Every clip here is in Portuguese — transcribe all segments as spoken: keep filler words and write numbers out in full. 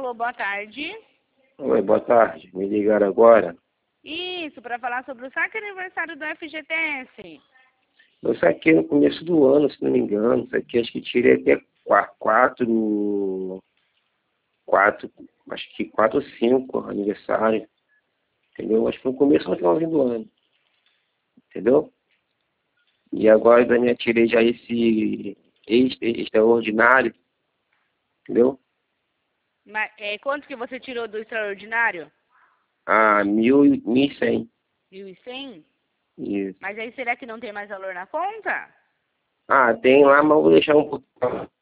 Alô, boa tarde. Oi, boa tarde. Me ligaram agora? Isso, para falar sobre o saque aniversário do F G T S. Eu saquei no começo do ano, se não me engano. Saquei, acho que tirei até qua- quatro, quatro, acho que quatro ou cinco aniversário. Entendeu? Acho que foi no começo ou no finalzinho do ano. Entendeu? E agora eu também tirei já esse extra- extraordinário. Entendeu? Mas, é, quanto que você tirou do extraordinário? Ah, mil, e- mil e cem. Mil e cem? Isso. Mas aí será que não tem mais valor na conta? Ah, tem lá, mas eu vou deixar um pouco.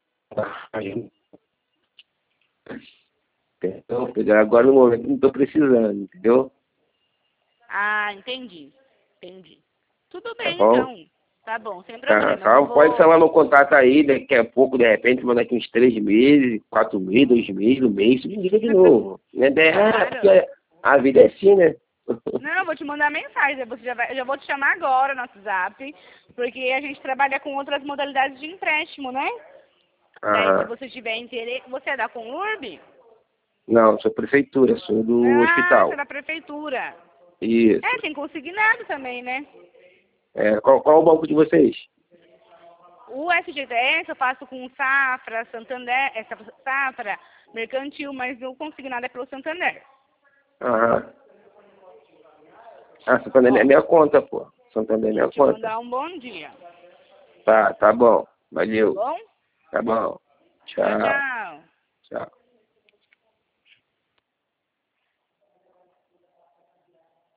Entendeu? Porque agora no momento não estou precisando, entendeu? Ah, entendi. Entendi. Tudo Tá bem, bom? então. Tá bom, sem Tá, problema. Eu só pode vou... chamar meu contato aí, daqui a pouco, de repente, mandar aqui uns três meses, quatro meses, dois meses, um mês, me liga de novo. Né? É, Claro. porque a vida é assim, né? Não, eu vou te mandar mensagem. Você já vai... Eu já vou te chamar agora no WhatsApp, porque a gente trabalha com outras modalidades de empréstimo, né? Daí, se Ah, você tiver interesse... Você é da Conurb? não, sou prefeitura, sou do Ah, você é hospital. da prefeitura. É, Isso. tem consignado também, né? É, qual, qual o banco de vocês? O F G T S eu faço com Safra, Santander, essa Safra, Mercantil, mas o consignado é pelo Santander. Ah, ah, Santander é minha conta, pô. Santander é Vou minha te conta. mandar um bom dia. Tá, tá bom. Tá Valeu. bom? Tá bom. Tchau, Tchau. tchau. Tchau.